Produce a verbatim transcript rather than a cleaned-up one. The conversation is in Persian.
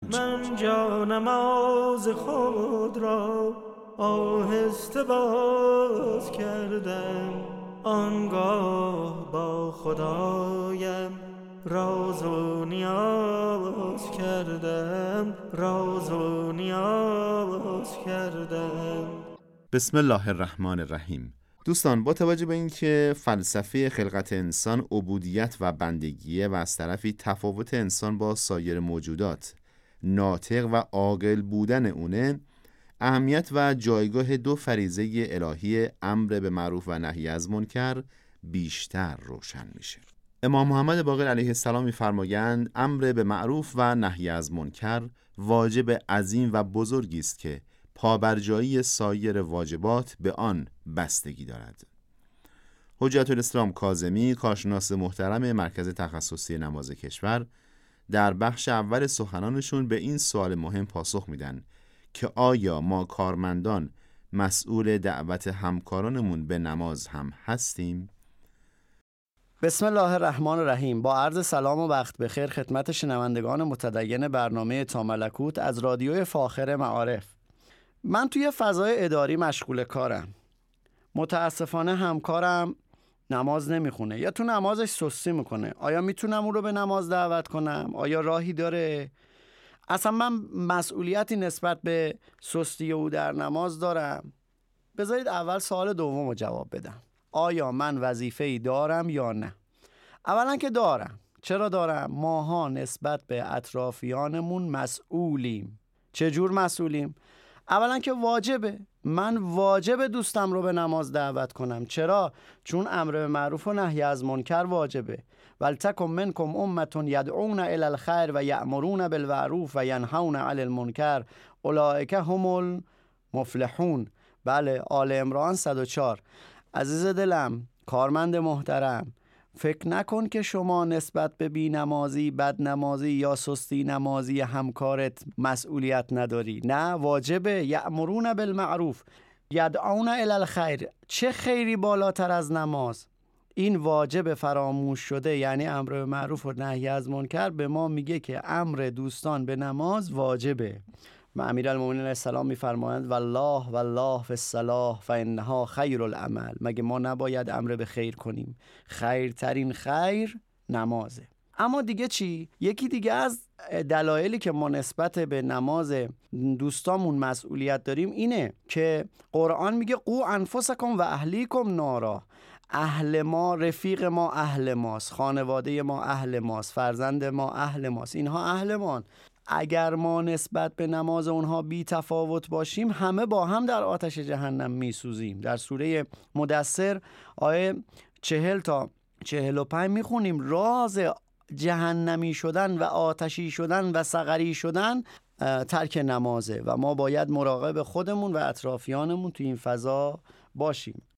من جا نماز خود را آهسته باز کردم، آنگاه با خدایم راز و نیاز کردم، راز و نیاز کردم. بسم الله الرحمن الرحیم. دوستان، با توجه به اینکه فلسفه خلقت انسان عبودیت و بندگیه و از طرفی تفاوت انسان با سایر موجودات ناطق و عاقل بودن اونه، اهمیت و جایگاه دو فریضه الهی امر به معروف و نهی از منکر بیشتر روشن میشه. امام محمد باقر علیه السلام می‌فرمایند امر به معروف و نهی از منکر واجب عظیم و بزرگی است که پابرجایی سایر واجبات به آن بستگی دارد. حجت الاسلام کاظمی، کارشناس محترم مرکز تخصصی نماز کشور، در بخش اول سخنانشون به این سوال مهم پاسخ میدن که آیا ما کارمندان مسئول دعوت همکارانمون به نماز هم هستیم؟ بسم الله الرحمن الرحیم. با عرض سلام و وقت بخیر خدمت شنوندگان متدین برنامه تا ملکوت از رادیوی فاخر معارف. من توی فضای اداری مشغول کارم. متاسفانه همکارم نماز نمیخونه یا تو نمازش سستی میکنه. آیا میتونم اون رو به نماز دعوت کنم؟ آیا راهی داره؟ اصلا من مسئولیتی نسبت به سستی او در نماز دارم؟ بذارید اول سوال دوم رو جواب بدم. آیا من وظیفه‌ای دارم یا نه؟ اولا که دارم. چرا دارم؟ ماها نسبت به اطرافیانمون مسئولیم. چجور مسئولیم؟ اولا که واجبه. من واجب دوستم رو به نماز دعوت کنم. چرا؟ چون امر به معروف و نهی از منکر واجبه. ولتکن منکم امة یدعون الی الخیر و یأمرون بالمعروف و ینهون عن المنکر اولئک هم المفلحون. بله، آل عمران صد و چهار. عزیز دلم، کارمند محترم، فکر نکن که شما نسبت به بی نمازی، بد نمازی یا سستی نمازی همکارت مسئولیت نداری. نه، واجبه. یأمرون بالمعروف یدعون الی الخیر. چه خیری بالاتر از نماز؟ این واجب فراموش شده، یعنی امر به معروف و نهی از منکر به ما میگه که امر دوستان به نماز واجبه. امیرالمومنین علیه السلام میفرمایند والله والله فی الصلاة فانها خیر العمل. مگه ما نباید امر به خیر کنیم؟ خیرترین خیر نمازه. اما دیگه چی؟ یکی دیگه از دلایلی که ما نسبت به نماز دوستامون مسئولیت داریم اینه که قرآن میگه قو انفسکم و اهلیکم نارا. اهل ما، رفیق ما اهل ماست، خانواده ما اهل ماست، فرزند ما اهل ماست، اینها اهل مان. اگر ما نسبت به نماز اونها بی تفاوت باشیم، همه با هم در آتش جهنم میسوزیم. در سوره مدثر آیه چهل تا چهل و پنج میخونیم راز جهنمی شدن و آتشی شدن و سقری شدن ترک نمازه و ما باید مراقب خودمون و اطرافیانمون تو این فضا باشیم.